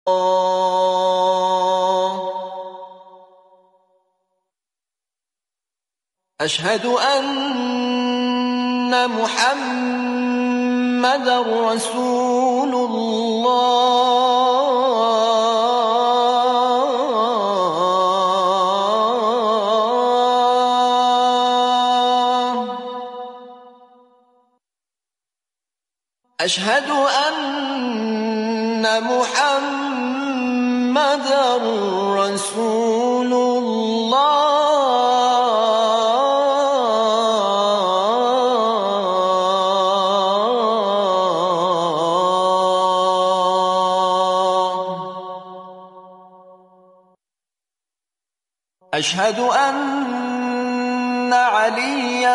أشهد أن محمدًا رسول الله. أشهد أن محمدًا رسول الله. أشهد أن عليًّا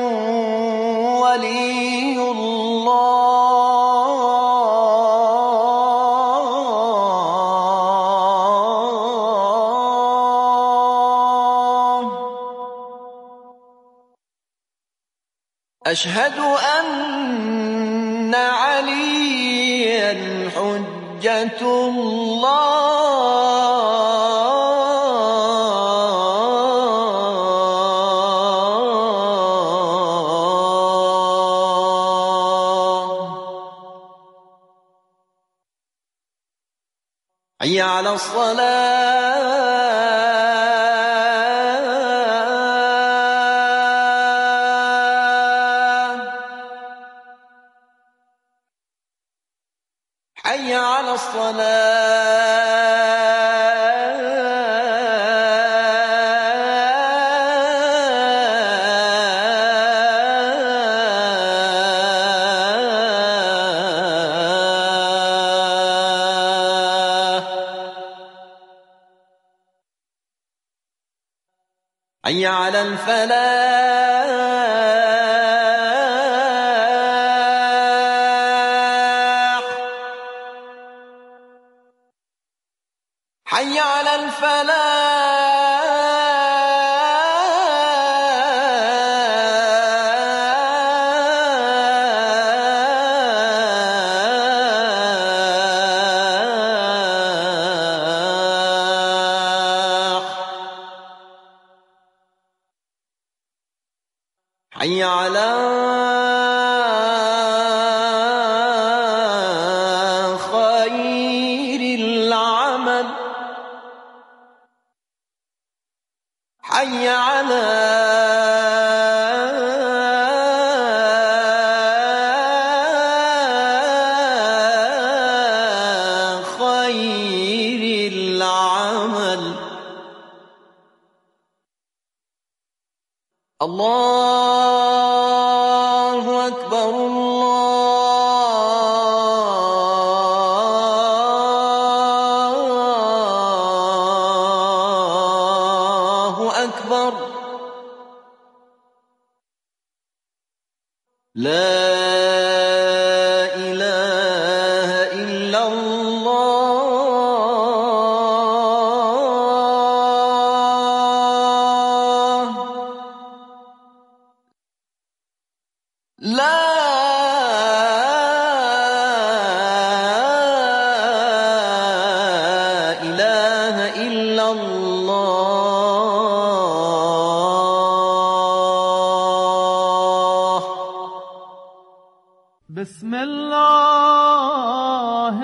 ولي الله. أشهد أن عليًّا حجة الله. حي على الصلاة. حي على حي على الفلاح. حي على الفلاح. حي على خير العمل. حي على خير العمل. الله أكبر الله أكبر. لا إله إلا الله. لا إله إلا الله. بسم الله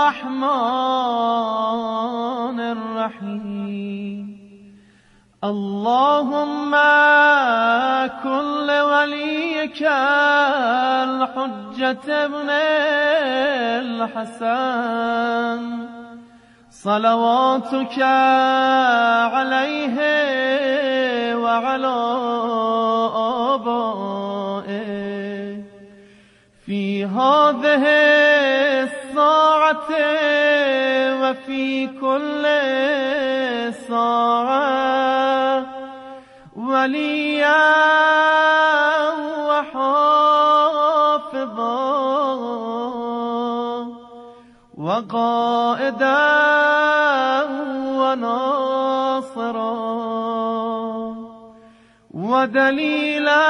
الرحمن الرحيم. اللهم كن لوليك الحجة ابن الحسن صلواتك عليه وعلى آبائه في هذه الساعة وفي كل ساعة وليا وحافظا وقائدا وناصرا ودليلا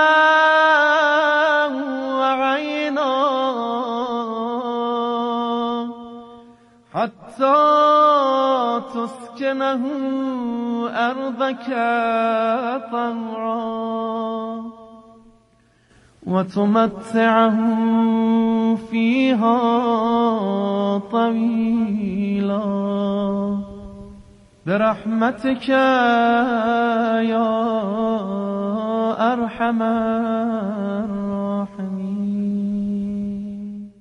وعينا حتى حتى تسكنه أرضك طوعا وتمتعه فيها طويلا برحمتك يا أرحم الراحمين.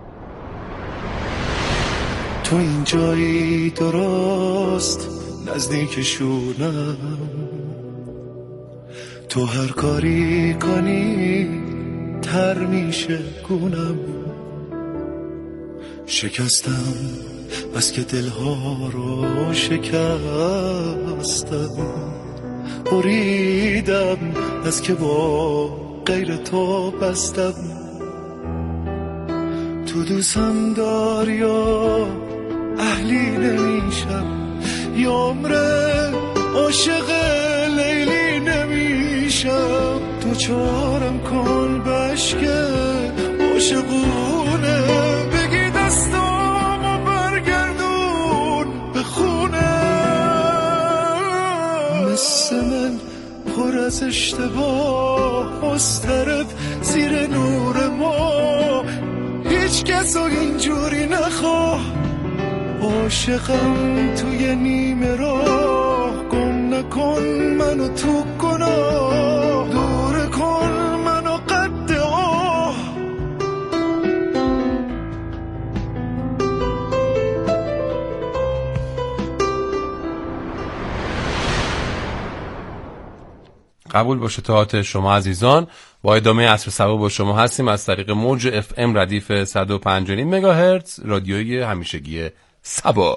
تو این جایی درست نزدیک شونم، تو هر کاری کنی تر میشه گونم. شکستم بس که دلها رو شکستم، بریدم بس که با غیر تو بستم. تو دوستم داری یا اهلی نمیشم، یا عمره عاشق لیلی نمیشم. تو چارم کن بشکه عاشقونه، بگی دستامو برگردون به خونه. مثل من پر از اشتباه مضطرب زیر نور ما، هیچ کس رو اینجوری نخواه. عاشقم توی نیمه راه، گم نکن منو تو گناه، دور کن منو قد آه. قبول با شتاهات شما عزیزان. با ادامه عصر صبا با شما هستیم از طریق موج FM ردیف 105.5 مگاهرتز رادیوی همیشگی صبا.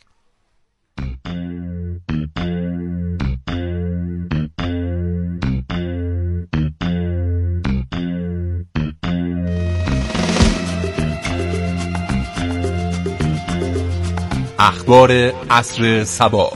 اخبار عصر صبا.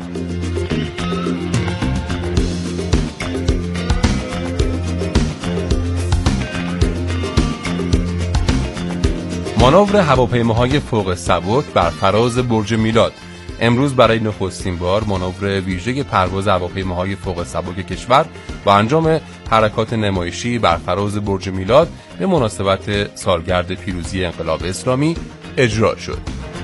مانور هواپیماهای فوق سبک بر فراز برج میلاد. امروز برای نخستین بار مانور ویژه پرواز هواپیماهای فوق سبک کشور با انجام حرکات نمایشی بر فراز برج میلاد به مناسبت سالگرد پیروزی انقلاب اسلامی اجرا شد.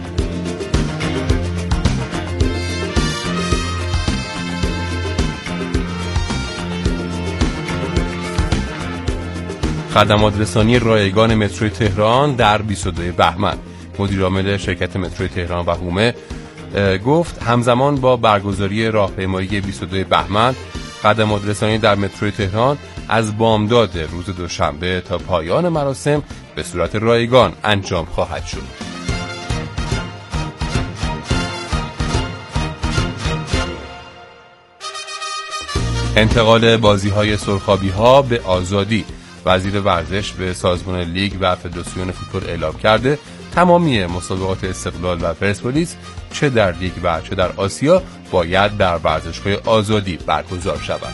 خدمات رسانی رایگان متروی تهران در 22 بهمن. مدیر عامل شرکت متروی تهران و هومه گفت همزمان با برگزاری راهپیمایی 22 بهمن خدمات رسانی در متروی تهران از بامداد روز دوشنبه تا پایان مراسم به صورت رایگان انجام خواهد شد. انتقال بازی‌های سرخابی‌ها به آزادی. وزیر ورزش به سازمان لیگ و فدراسیون فوتبال اعلام کرده تمامی مسابقات استقلال و پرسپولیس چه در لیگ و چه در آسیا باید در ورزشگاه آزادی برگزار شود.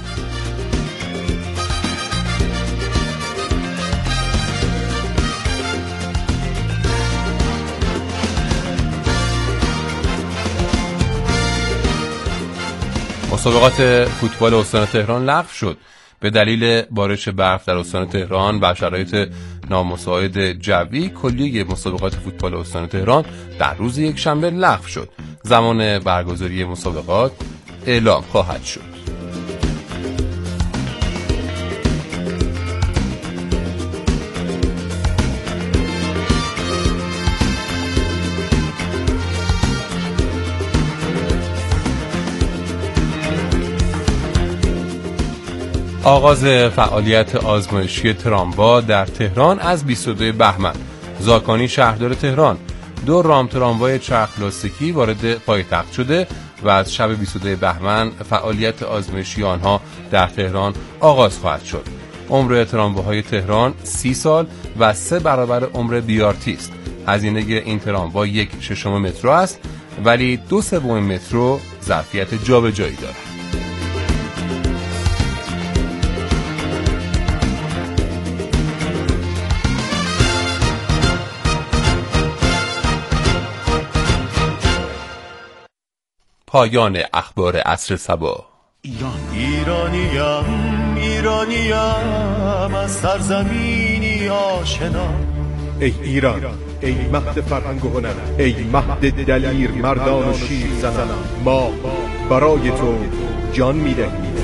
مسابقات فوتبال استان تهران لغو شد. به دلیل بارش برف در استان تهران و شرایط نامساعد جوی کلیه مسابقات فوتبال استان تهران در روز یکشنبه لغو شد. زمان برگزاری مسابقات اعلام خواهد شد. آغاز فعالیت آزمایشی تراموا در تهران از 22 بهمن. زاکانی شهردار تهران 2 رام تراموای چرخ لاستیکی وارد پایتخت شده و از شب 22 بهمن فعالیت آزمایشی آنها در تهران آغاز خواهد شد. عمر ترامواهای تهران 30 سال و 3 برابر عمر BRT است. هزینه این تراموا 1/6 مترو است ولی 2/3 مترو ظرفیت جابجایی دارد. پایان اخبار عصر صبا. ایرانیم از سرزمینی آشنا. ای ایران، ای مهد فرهنگ و هنر، ای مهد دلیر مردان و شیر زنان، ما برای تو جان میدهیم.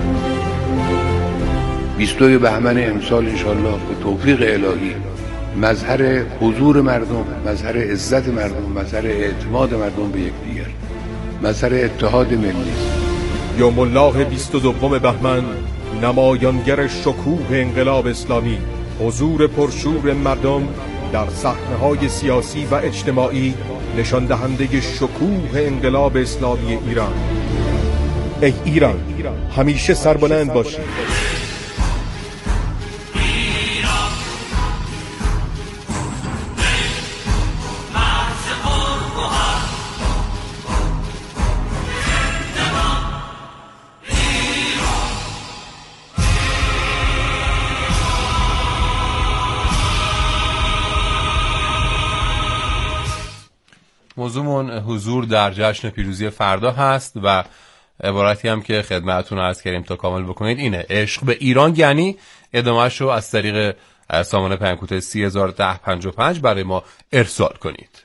22 بهمن امسال انشالله به توفیق الهی مظهر حضور مردم، مظهر عزت مردم، مظهر اعتماد مردم به یکدیگر، مظهر اتحاد ملی. یوم الله 22 بهمن نمایانگر شکوه انقلاب اسلامی، حضور پرشور مردم در صحنه‌های سیاسی و اجتماعی نشان دهنده شکوه انقلاب اسلامی ایران. ای ایران، همیشه سربلند باشی. موضوعمون حضور در جشن پیروزی فردا هست و عبارتی هم که خدمتتون عرض کردیم تا کامل بکنید اینه: عشق به ایران یعنی. ادامه‌اش رو از طریق سامانه پیام کوتاه 301055 برای ما ارسال کنید.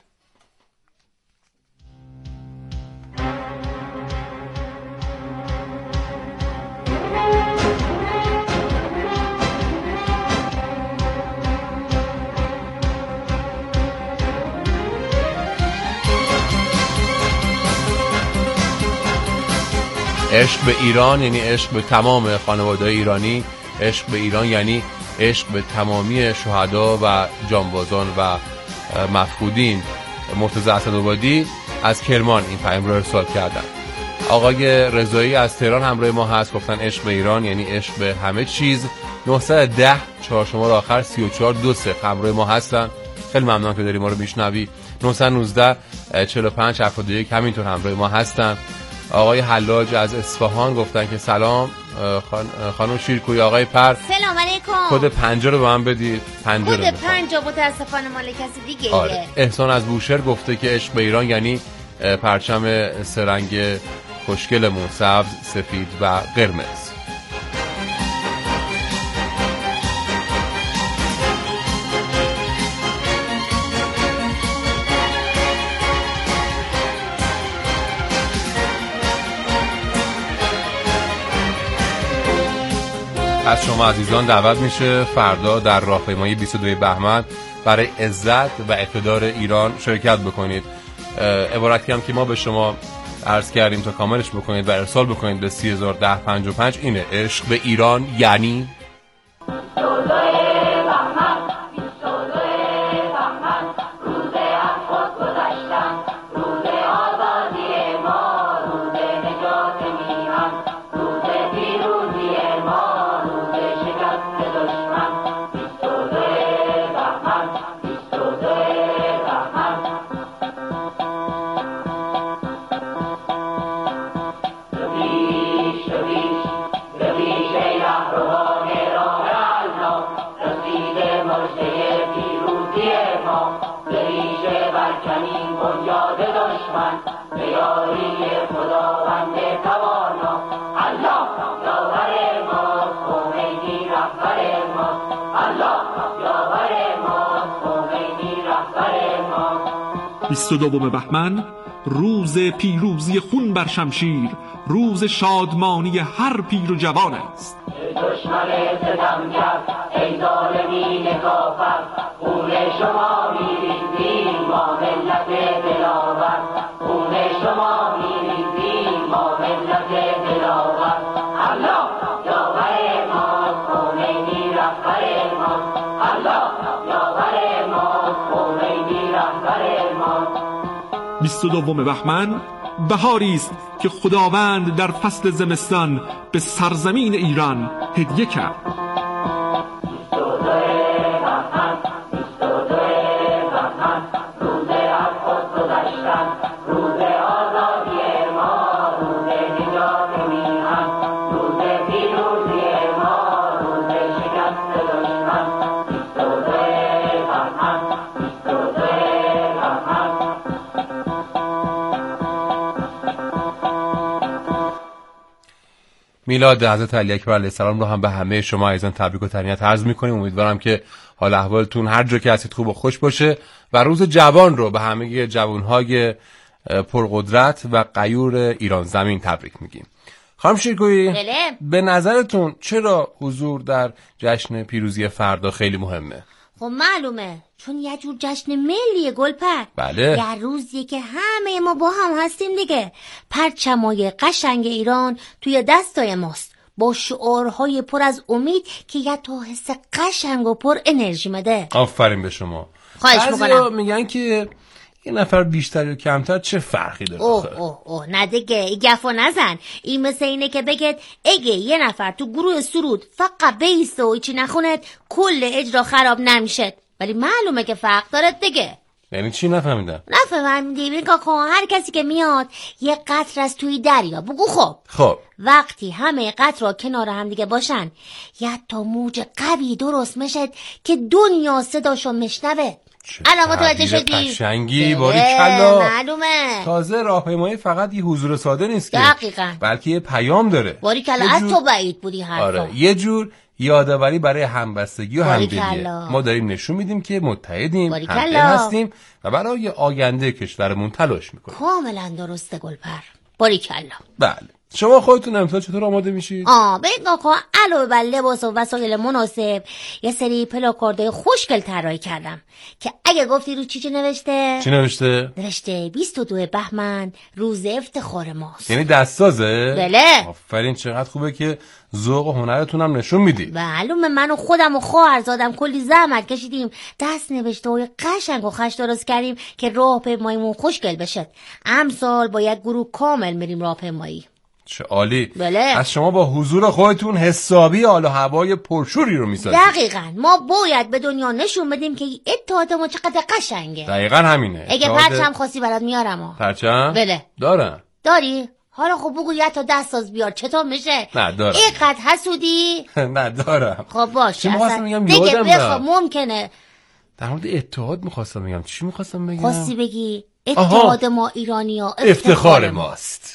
عشق به ایران یعنی عشق به تمام خانواده‌های ایرانی. عشق به ایران یعنی عشق به تمامی شهدا و جانبازان و مفقودین. مرتضی اسدآبادی از کرمان این پیام رو ارسال کردن. آقای رضایی از تهران همراه ما هست، گفتن عشق به ایران یعنی عشق به همه چیز. 910 4 شماره آخر 3420 همراه ما هستن. خیلی ممنون که داری ما رو میشنوی. 919 45 71 همینطور همراه ما هستن. آقای حلاج از اصفهان گفتن که سلام خانم شیرکوی. آقای پر سلام علیکم. کد 50 رو به من بدید. 50 کد 50 متاسفانه مال کسی دیگه. آره. احسان از بوشهر گفته که عشق به ایران یعنی پرچم سرنگ خوشگلمون، سبز، سفید و قرمز. از شما عزیزان دعوت میشه فردا در راهپیمایی 22 بهمن برای عزت و اقتدار ایران شرکت بکنید. عبارتی هم که ما به شما عرض کردیم تا کاملش بکنید و ارسال بکنید به 301055 اینه: عشق به ایران یعنی. دوم بهمن روز پیروزی خون بر شمشیر، روز شادمانی هر پیر و جوان است. دشمن ستمگر ای ظالمین کافر، خون شما میریزیم ما ملت دلاور، خون شما میریزیم ما ملت دلاور. الله یاور ما، خمینی رهبر ما، الله یاور ما، خمینی رهبر ما. 22 بهمن بهاری است که خداوند در فصل زمستان به سرزمین ایران هدیه کرد. میلاد حضرت علی اکبر علیه السلام رو هم به همه شما عزیزان تبریک و تهنیت عرض می‌کنیم. امیدوارم که حال احوالتون هر جا که هستید خوب و خوش باشه و روز جوان رو به همه جوان‌های پرقدرت و غیور ایران زمین تبریک میگیم. خانم شیرگویی، به نظرتون چرا حضور در جشن پیروزی فردا خیلی مهمه؟ خب معلومه، چون یه جور جشن ملیه گلپر. بله. یه روزیه که همه ما با هم هستیم دیگه. پرچمای قشنگ ایران توی دستای ماست، با شعارهای پر از امید که یه تا حس قشنگ و پر انرژی مده. آفرین به شما. خواهش میکنم. میگن که یه نفر بیشتر یا کمتر چه فرقی داره؟ اوه نه دیگه، این گفو نزن. این مثل اینه که بگید اگه یه نفر تو گروه سرود فقط بیسته و ایچی نخوند کل اجرا خراب نمیشه، ولی معلومه که فرق داره دیگه. یعنی چی؟ نفهمیدم. نفهمیدی؟ ببین کاکا، هر کسی که میاد یه قطر از توی دریا بگو خب وقتی همه قطرها کنار هم دیگه باشن یه تا موج قوی درست میشه که دنیا صداشو مشنوه. الان متوجه شدی؟ قشنگی، باریکلا. معلومه. تازه راهپیمایی فقط یه حضور ساده نیست که، دقیقاً، بلکه یه پیام داره. باریکلا، از تو بعید بودی حرفا. آره، یه جور یادآوری برای همبستگی و همدلیه. ما داریم نشون میدیم که متحدیم، همدل هستیم و برای آینده کشورمون تلاش میکنیم. کاملا درسته گلپر، باریکلا. بله. شما خودتون امسال چطور آماده میشید؟ ببین کاکا، علاوه بر لباس و وسایل مناسب یه سری پلاکاردهای خوشگل طراحی کردم که اگه گفتی رو چی نوشته؟ چی نوشته؟ نوشته 22 بهمن روز افتخار ماست. یعنی دستسازه؟ بله. آفرین، چقدر خوبه که ذوق و هنرتون هم نشون میدی. معلومه، من و خودم و خواهرزادم کلی زحمت کشیدیم، دست نوشته های قشنگ و خش درست کردیم که راهپیماییمون خوشگل بشه. امسال با یک گروه کامل میریم راهپیمایی. چه عالی. بله. از شما با حضور خودتون حسابی حال و هوای پرشوری رو میسازید. دقیقاً، ما باید به دنیا نشون بدیم که اتحاد ما چقدر قشنگه. دقیقاً همینه. اگه پرچم خواستی برات میارم. پرچم؟ بله. دارم. داری؟ حالا خب بگو یه تا دستساز بیار، چطور میشه؟ نه دارم. اینقدر حسودی؟ نه دارم. خب باشه. چی می‌خواستم بگم؟ دیگه بخوا ممکنه. در مورد اتحاد می‌خواستم بگم. چی می‌خواستم بگم؟ خواستی بگی اتحاد ما ایرانی‌ها افتخار ماست.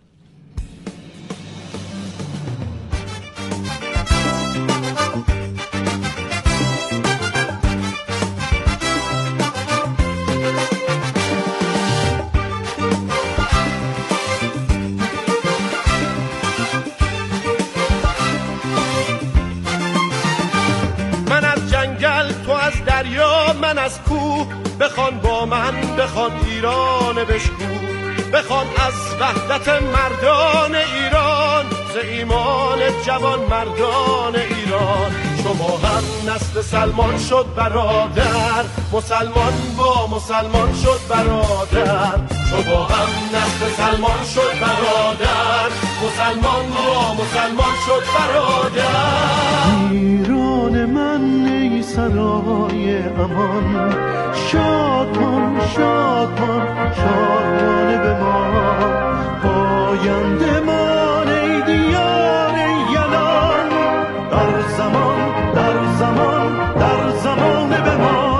من از کوه بخوان با من، بخوان ایران بشکو، بخوان از وحدت مردان ایران، ز ایمان جوان مردان ایران. شما هم نسل سلمان شد برادر، مسلمان با مسلمان شد برادر. شما هم نسل سلمان شد برادر، مسلمان با مسلمان شد برادر. ایران من ای سرای امان، شادمان شادمان شادمان به ما، پاینده مان ای دیار یلان، در زمان در زمان در زمان بمان.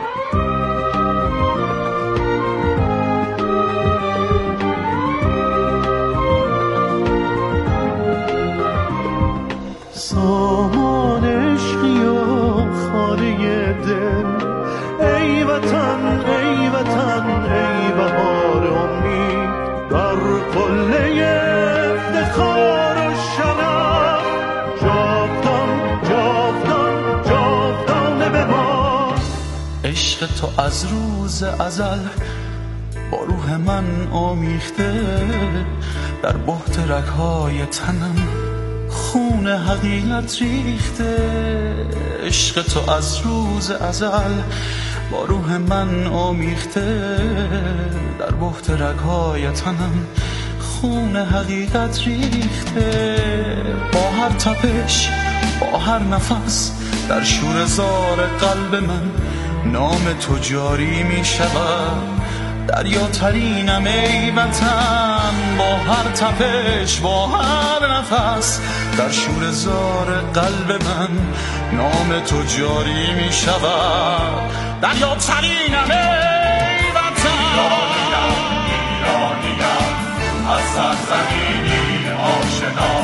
سامان عشقی و خانه دل، ای وطن ای وطن ای بهار امید، در قله افتخار و شرف، جاودان جاودان جاودانه بمان. عشق تو از روز ازل با روح من آمیخته، در بحت رگ‌های تنم خون حقیقت ریخته. عشق تو از روز ازل با روح من آمیخته، در بحت رگ‌های تنم خون حقیقت ریخته. با هر تپش با هر نفس در شور زار قلب من نام تو جاری می شود. دریا ترینم ای وطن، با هر تپش با هر نفس در شور زار قلب من نام تو جاری می شود. دریا ترینم ای وطن، ایرانیم از سرزمینی آشنا،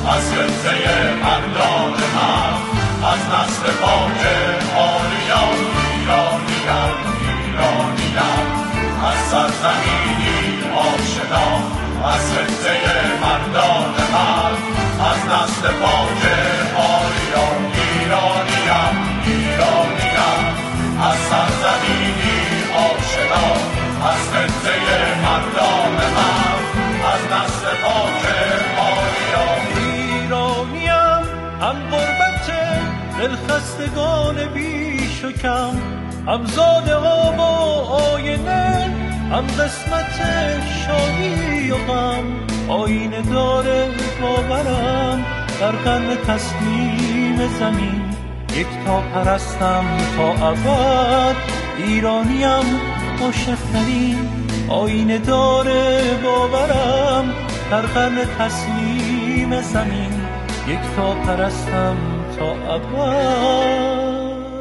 از فتنه مردان من، از نسل پاک آریان ایرانیم، ایرانیم، از سرزمینی آشنا، از فتنه مردان من، از نسل پاک آریان ایرانیم، ایرانیم، از سرزمینی آشنا، از فتنه مردان من، از نسل پاک آریان ایرانیم، هم غربت دلخستگان بیش و کم، هم زاده ها و آینه، هم قسمت شادی و غم، آینه داره باورم در قرن تسلیم زمین، یک تا پرستم تا ابد، ایرانیم عاشق‌ترین، آینه داره باورم در قرن تسلیم زمین، یک تا پرستم تا ابد،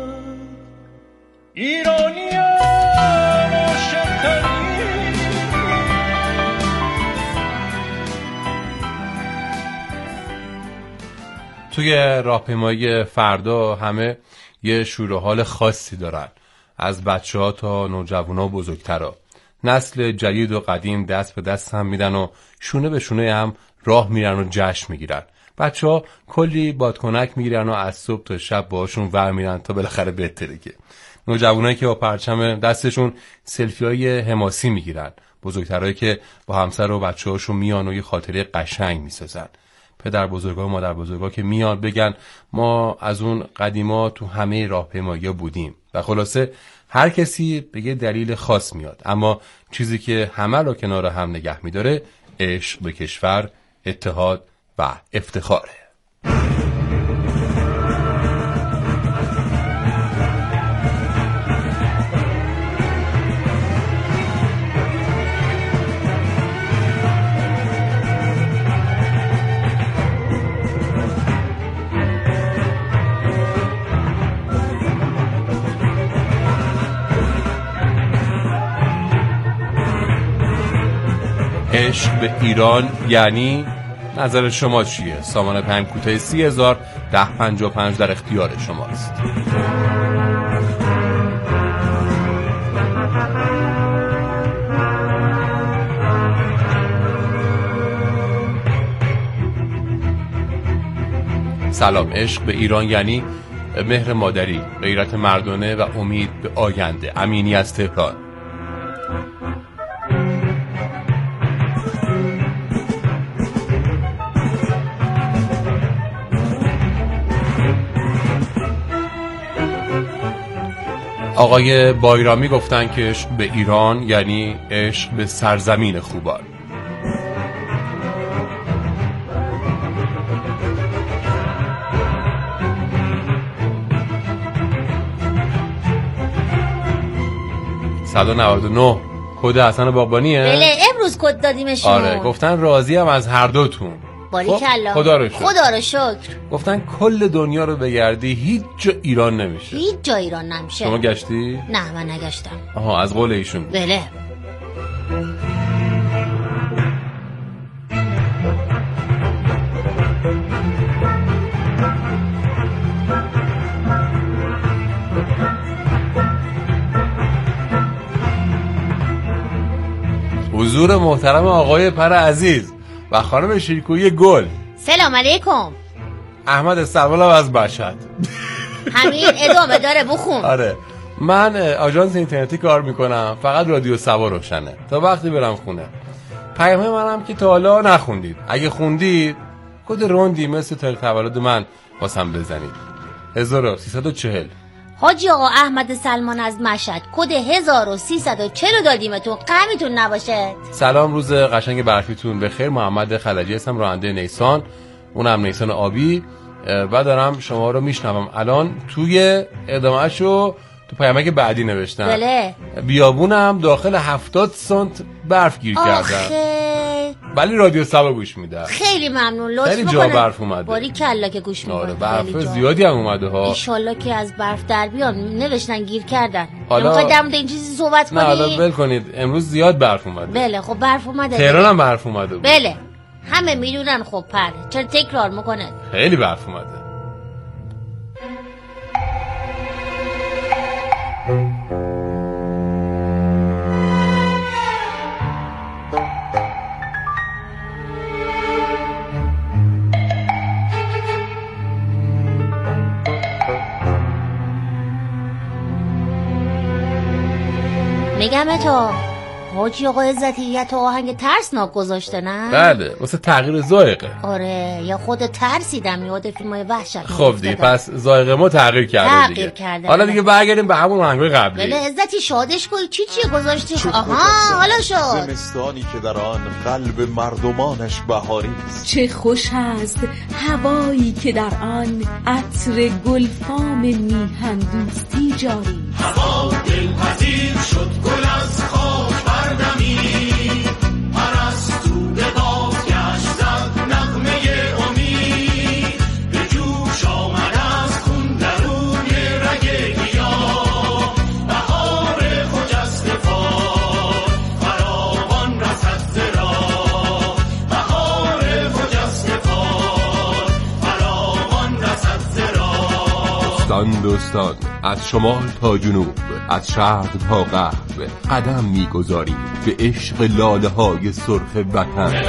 ایرانیم عاشق‌ترین. توی راهپیمایی فردا همه یه شور و حال خاصی دارن، از بچه‌ها تا نوجوانا و بزرگترا. نسل جدید و قدیم دست به دست هم میدن و شونه به شونه هم راه میرن و جشن میگیرن. بچه‌ها کلی بادکنک میگیرن و از صبح تا شب باهاشون ور میرن تا بالاخره بهتره. نوجوانایی که با پرچم دستشون سلفی‌های حماسی میگیرن، بزرگترایی که با همسر و بچه‌هاشون میان و یه خاطره قشنگ میسازن. پدر بزرگا و مادر بزرگا که میان بگن ما از اون قدیما تو همه راهپیمایی‌ها بودیم و خلاصه هر کسی به یه دلیل خاص میاد، اما چیزی که همه رو کنار هم نگه میداره عشق به کشور، اتحاد و افتخاره. عشق به ایران یعنی نظر شما چیه؟ سامان پیام کوتاه 30,000 1055 در اختیار شماست. سلام. عشق به ایران یعنی مهر مادری، غیرت مردانه و امید به آینده. امینی از تهران. آقای بایرامی گفتن که عشق به ایران یعنی عشق به سرزمین خوبان. $199 کد حسن باغبانیه؟ بله امروز کد دادیمشون. آره گفتن راضی هم از هر دوتون. باریکلا. خدا رو شکر. خدا رو شکر. گفتن کل دنیا رو بگردی هیچ جا ایران نمیشه. هیچ جا ایران نمیشه. شما گشتی؟ نه من نگشتم. آها از قول ایشون. بله. حضور محترم آقای پر عزیز و خانم شیرکویی گل. سلام علیکم. احمد سربالم از مشهد. همین ادامه داره بخون. آره من آژانس اینترنتی کار میکنم، فقط رادیو سوا روشنه تا وقتی برم خونه. پیامه منم که تا حالا نخوندید، اگه خوندید کد روندی مثل تاریخ تولد من واسم بزنید. 1340. حاجی آقا احمد سلمان از مشهد کد 1340 دادیمتون، غمتون نباشه. سلام، روز قشنگ برفیتون بخیر. محمد خلجی هستم، راننده نیسان، اونم نیسان آبی و دارم شما رو میشنوم. الان توی ادامهشو تو پیامک بعدی نوشتم. بله. بیابونم داخل 70 سانت برف گیر کردم، ولی رادیو سبا گوش میدم. خیلی ممنون، لطف خیلی جا برف اومده. باریکلا که گوش میکنه. آره برف زیادی هم اومده ها. ان شاءالله که از برف در بیان. نوشتن گیر کردن. حالا در مورد این چیزی صحبت کنیم؟ نه حالا ول کنید، امروز زیاد برف اومده. بله خب برف اومده. تهران هم برف اومده بود. بله همه میدونن خب پر چرا تکرار میکنه؟ خیلی برف اومده. میگم تو حاجی آقا عزتی یه تو آهنگ ترسناک گذاشته نه؟ بله واسه تغییر ذائقه. آره یا خود ترسیدم یاد فیلمای وحشت. خب دیگه پس ذائقه ما تغییر کرده دیگه. حالا دیگه برگردیم به همون آهنگای قبلی. بله عزتی شادش کوی چیه گذاشتی؟ آها حالا شد. زمستانی که در آن قلب مردمانش بهاری است. چه خوش است هوایی که در آن عطر گلفام میهن دوستی جاری. هوا دلپذیر شد گل از خاک بردمی پرستو به باد گشت زد نغمه امید به جوش آمد از خون درون رگ گیاه بهار خجسته پاک فراوان رسد ز راه بهار خجسته پاک فراوان رسد ز راه. دوستان از شمال تا جنوب از شرق تا غرب قدم می‌گذاریم به عشق لاله های سرخ وطن.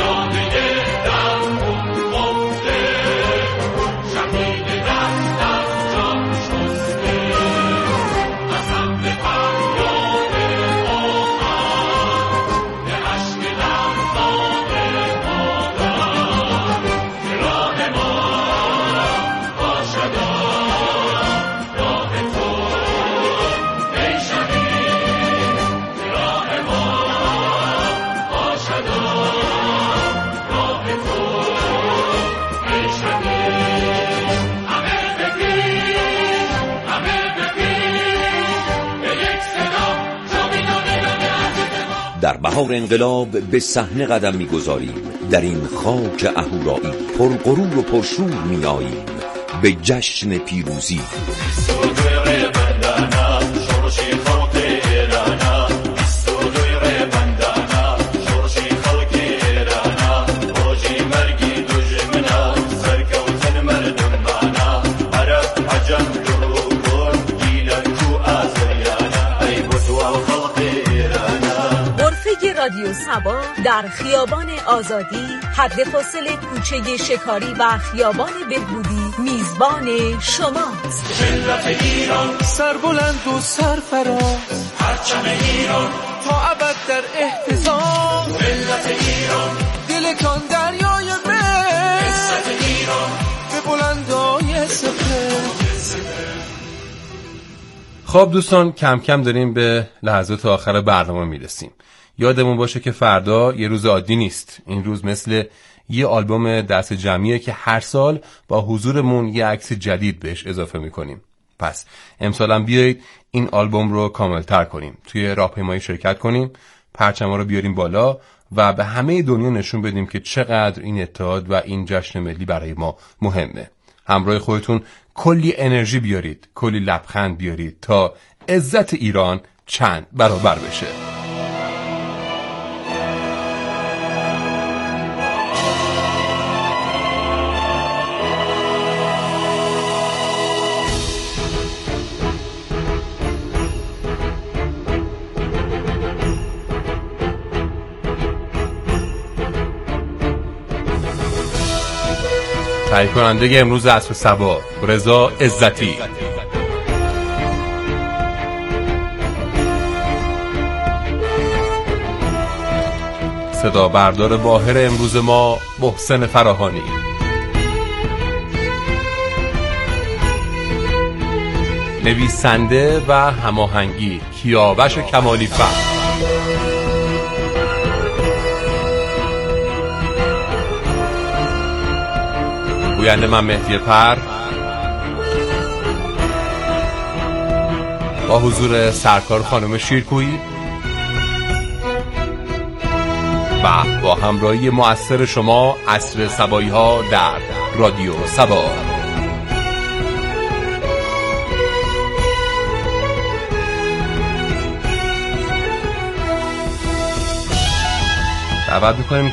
در بهار انقلاب به صحنه قدم می‌گذاریم، در این خاک اهورایی پرغرور و پرشور می‌آییم به جشن پیروزی. رادیو سبا در خیابان آزادی حد فاصله کوچه شکاری و خیابان بهبودی میزبان شماست. ملت ایران سربلند و سرفراز پرچم ایران تا ابد در احتضان ملت ایران دلتان دریای مهر عزت ایران به بلندای سپهر. خب دوستان کم کم داریم به لحظات آخر برنامه میرسیم. یادمون باشه که فردا یه روز عادی نیست. این روز مثل یه آلبوم دست جمعیه که هر سال با حضورمون یه عکس جدید بهش اضافه میکنیم. پس امسالم بیایید این آلبوم رو کاملتر کنیم، توی راهپیمایی شرکت کنیم، پرچم‌ها رو بیاریم بالا و به همه دنیا نشون بدیم که چقدر این اتحاد و این جشن ملی برای ما مهمه. همراه خودتون کلی انرژی بیارید، کلی لبخند بیارید تا عزت ایران چند برابر بشه. تهیه کننده امروز عصر سبا رضا عزتی. صدا بردار ماهر امروز ما محسن فراهانی. نویسنده و هماهنگی کیاوش کمالی فر. گوینده من مهدی پر با حضور سرکار خانم شیرکویی و با همراهی مؤثر شما عصر سبایی ها در رادیو سبا. دعوت میکنیم